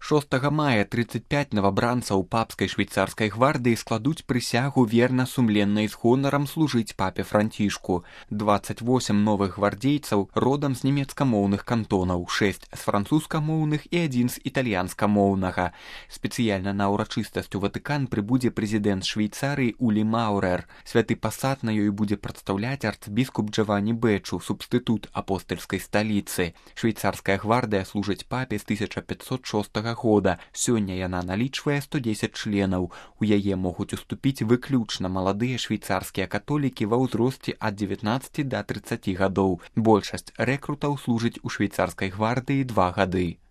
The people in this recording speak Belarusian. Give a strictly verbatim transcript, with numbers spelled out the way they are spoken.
шостага мая тридцать пять новабранцаў папскай швейцарскай гвардыі складуць прысягу верна сумленна і з гонарам служыць папе Францішку. дваццаць восем новых гвардзейцаў родам з нямецкамоўных кантонаў, шэсць з французскамоўных і адзін з італьянскамоўнага. Спецыяльна на ўрачыстасць у Ватыкан прыбудзе прэзідэнт Швейцарыі Улі Маурер. Святы пасад на ёй будзе прадстаўляць арцбіскуп Джавані Бэчу, субстытут апостальскай сталіцы. Швейцарская гвардыя служыць папе з тысяча пятьсот шостага года. Сёння яна налічвае сто дзесяць членаў. У яе могуць уступіць выключна маладыя швейцарскія католікі ва ўзросце ад дзевятнаццаці да трыццаці гадоў. Большасць рэкрутаў служыць у швейцарскай гвардыі два гады.